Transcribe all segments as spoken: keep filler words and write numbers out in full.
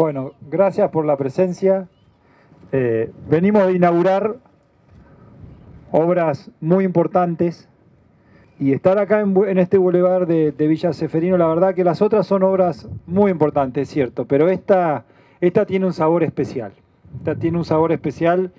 Bueno, gracias por la presencia. Eh, venimos de inaugurar obras muy importantes y estar acá en, en este bulevar de, de Villa Ceferino, la verdad que las otras son obras muy importantes, es cierto, pero esta, esta tiene un sabor especial. Esta tiene un sabor especial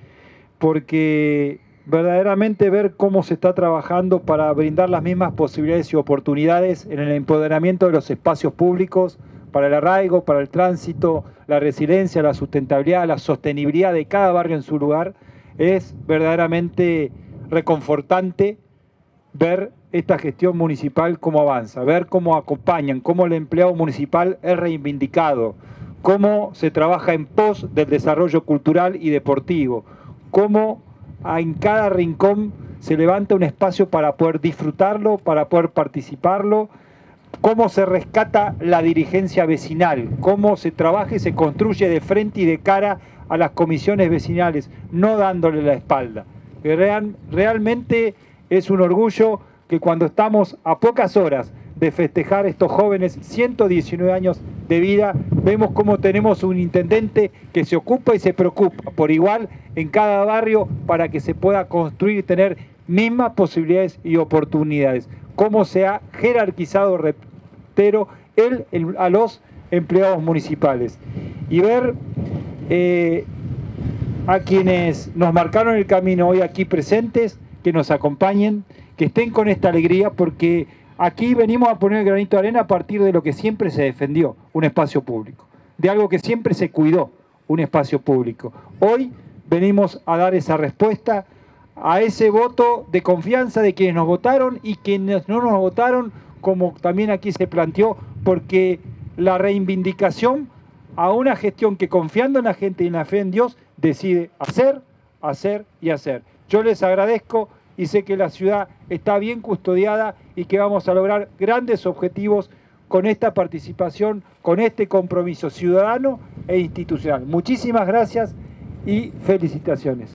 porque verdaderamente ver cómo se está trabajando para brindar las mismas posibilidades y oportunidades en el empoderamiento de los espacios públicos, para el arraigo, para el tránsito, la resiliencia, la sustentabilidad, la sostenibilidad de cada barrio en su lugar, es verdaderamente reconfortante ver esta gestión municipal cómo avanza, ver cómo acompañan, cómo el empleado municipal es reivindicado, cómo se trabaja en pos del desarrollo cultural y deportivo, cómo en cada rincón se levanta un espacio para poder disfrutarlo, para poder participarlo, cómo se rescata la dirigencia vecinal, cómo se trabaja y se construye de frente y de cara a las comisiones vecinales, no dándole la espalda. Real, realmente es un orgullo que cuando estamos a pocas horas de festejar estos jóvenes ciento diecinueve años de vida, vemos cómo tenemos un intendente que se ocupa y se preocupa por igual en cada barrio para que se pueda construir y tener mismas posibilidades y oportunidades. Cómo se ha jerarquizado, reitero, él, el, a los empleados municipales. Y ver eh, a quienes nos marcaron el camino hoy aquí presentes, que nos acompañen, que estén con esta alegría, porque aquí venimos a poner el granito de arena a partir de lo que siempre se defendió, un espacio público, de algo que siempre se cuidó, un espacio público. Hoy venimos a dar esa respuesta a ese voto de confianza de quienes nos votaron y quienes no nos votaron, como también aquí se planteó, porque la reivindicación a una gestión que, confiando en la gente y en la fe en Dios, decide hacer, hacer y hacer. Yo les agradezco y sé que la ciudad está bien custodiada y que vamos a lograr grandes objetivos con esta participación, con este compromiso ciudadano e institucional. Muchísimas gracias y felicitaciones.